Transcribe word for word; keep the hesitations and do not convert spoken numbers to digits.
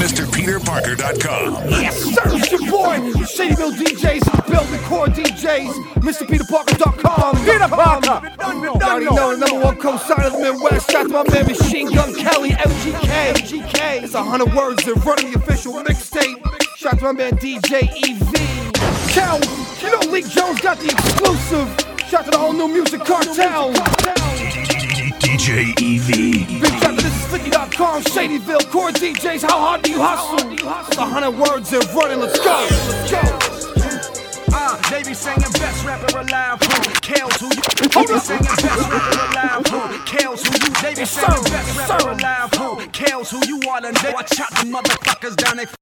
Mister Peter Parker dot com. Yes, sir, it's your boy, Shadyville D Js, Building Core D Js, Mister Peter Parker dot com. Peter Parker! You already know the number one co-signer of the Midwest. Shout out to my man Machine Gun Kelly, M G K. M G K. It's a hundred words, they're running the official mixtape. Shout out to my man D J E V. Cal, you know Leak Jones got the exclusive. Shout out to the whole new music cartel. D J E V. Big shout out to this is Flicky dot com, Shadyville, Core D Js. How hard do you hustle? It's a hundred words, they're running. Let's go. Let's go. Uh, they be singing best rapper alive, who kills who you. They be singing best rapper alive, who kills who you. They be singing best rapper alive, who kills who you are. And they watch out the motherfuckers down they.